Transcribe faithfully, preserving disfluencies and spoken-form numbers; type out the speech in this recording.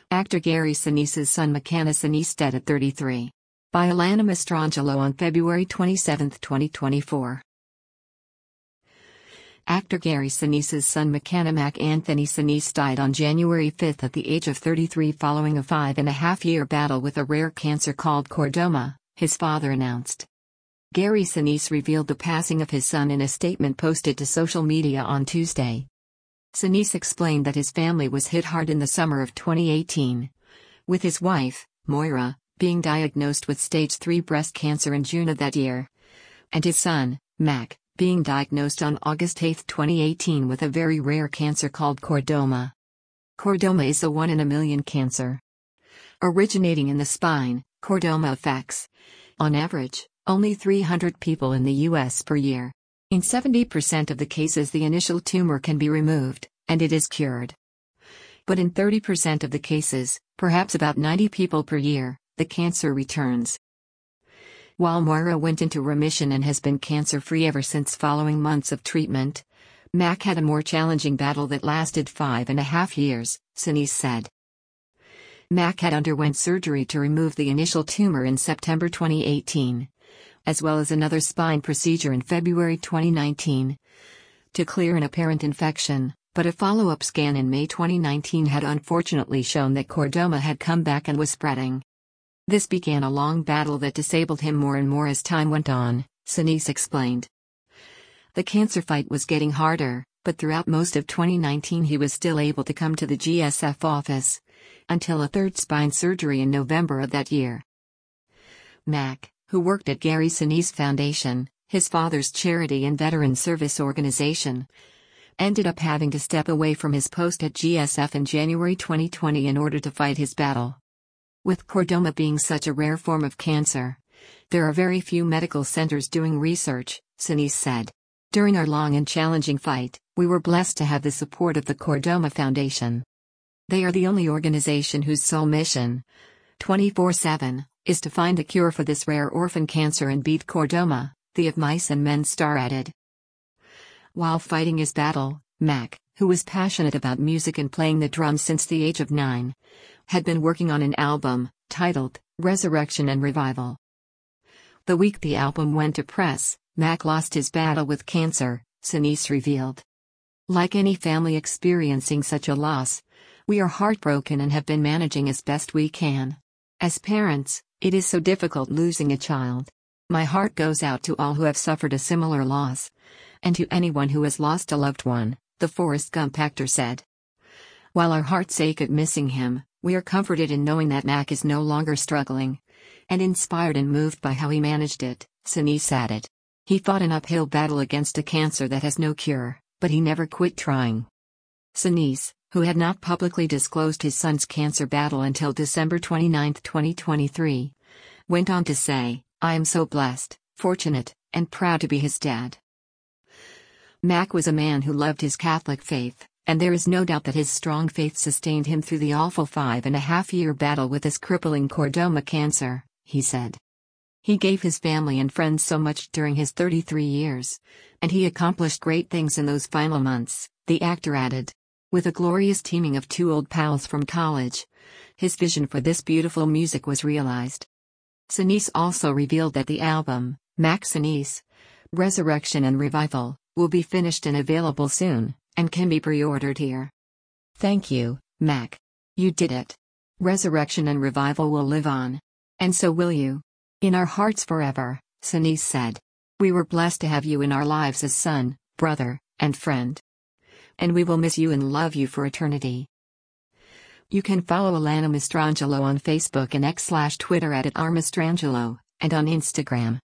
Actor Gary Sinise's son McKenna Sinise dead at thirty-three. By Alana Mastrangelo on February twenty-seventh, twenty twenty-four. Actor Gary Sinise's son McKenna Mac Anthony Sinise died on January fifth at the age of thirty-three following a five-and-a-half-year battle with a rare cancer called chordoma, his father announced. Gary Sinise revealed the passing of his son in a statement posted to social media on Tuesday. Sinise explained that his family was hit hard in the summer of twenty eighteen, with his wife, Moira, being diagnosed with stage three breast cancer in June of that year, and his son, Mac, being diagnosed on August eighth, twenty eighteen with a very rare cancer called chordoma. Chordoma is a one in a million cancer. Originating in the spine, chordoma affects, on average, only three hundred people in the U S per year. In seventy percent of the cases the initial tumor can be removed, and it is cured. But in thirty percent of the cases, perhaps about ninety people per year, the cancer returns. While Moira went into remission and has been cancer-free ever since following months of treatment, Mac had a more challenging battle that lasted five and a half years, Sinise said. Mac had underwent surgery to remove the initial tumor in September twenty eighteen. As well as another spine procedure in February twenty nineteen, to clear an apparent infection, but a follow-up scan in May twenty nineteen had unfortunately shown that chordoma had come back and was spreading. This began a long battle that disabled him more and more as time went on, Sinise explained. The cancer fight was getting harder, but throughout most of twenty nineteen he was still able to come to the G S F office, until a third spine surgery in November of that year. Mac, who worked at Gary Sinise Foundation, his father's charity and veteran service organization, ended up having to step away from his post at G S F in January twenty twenty in order to fight his battle. With chordoma being such a rare form of cancer, there are very few medical centers doing research, Sinise said. During our long and challenging fight, we were blessed to have the support of the Chordoma Foundation. They are the only organization whose sole mission, twenty-four seven, is to find a cure for this rare orphan cancer and beat chordoma, the Of Mice and Men star added. While fighting his battle, Mac, who was passionate about music and playing the drums since the age of nine, had been working on an album, titled, Resurrection and Revival. The week the album went to press, Mac lost his battle with cancer, Sinise revealed. Like any family experiencing such a loss, we are heartbroken and have been managing as best we can. As parents, it is so difficult losing a child. My heart goes out to all who have suffered a similar loss, and to anyone who has lost a loved one, the Forrest Gump actor said. While our hearts ache at missing him, we are comforted in knowing that Mac is no longer struggling, and inspired and moved by how he managed it, Sinise added. He fought an uphill battle against a cancer that has no cure, but he never quit trying. Sinise, who had not publicly disclosed his son's cancer battle until December twenty-ninth, twenty twenty-three, went on to say, I am so blessed, fortunate, and proud to be his dad. Mac was a man who loved his Catholic faith, and there is no doubt that his strong faith sustained him through the awful five-and-a-half-year battle with this crippling chordoma cancer, he said. He gave his family and friends so much during his thirty-three years, and he accomplished great things in those final months, the actor added. With a glorious teaming of two old pals from college, his vision for this beautiful music was realized. Sinise also revealed that the album, Mac Sinise, Resurrection and Revival, will be finished and available soon, and can be pre-ordered here. Thank you, Mac. You did it. Resurrection and Revival will live on. And so will you. In our hearts forever, Sinise said. We were blessed to have you in our lives as son, brother, and friend. And we will miss you and love you for eternity. You can follow Alana Mastrangelo on Facebook and X slash Twitter at, at rmastrangelo, and on Instagram.